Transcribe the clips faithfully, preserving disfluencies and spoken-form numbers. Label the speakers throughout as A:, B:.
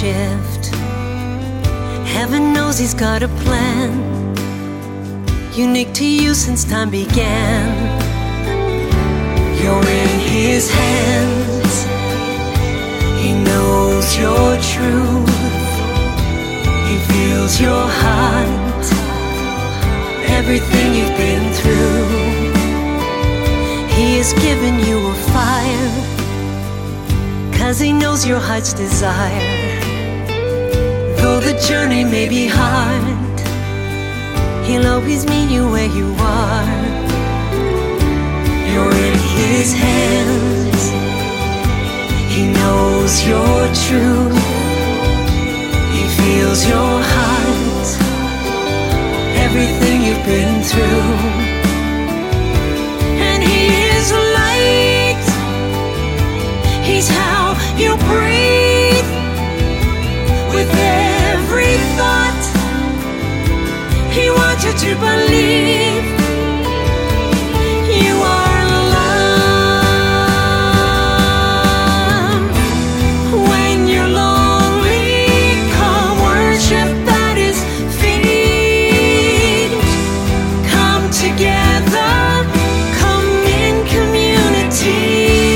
A: shift. Heaven knows He's got a plan, unique to you since time began. You're in His hands. He knows your truth. He feels your heart, everything you've been through. He has given you a fire, 'cause He knows your heart's desire. Though the journey may be hard, He'll always meet you where you are. You're in His hands. He knows your truth. He feels your heart, everything you've been through. And He is light. He's how you breathe. With every thought, He wants you to believe you are loved. When you're lonely, come worship at His feet. Come together, come in community.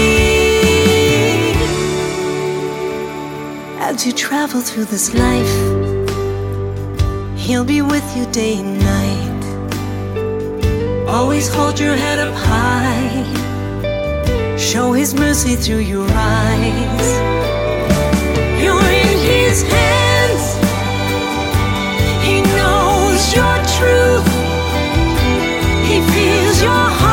A: As you travel through this life, He'll be with you day and night. Always hold your head up high. Show His mercy through your eyes. You're in His hands. He knows your truth. He feels your heart.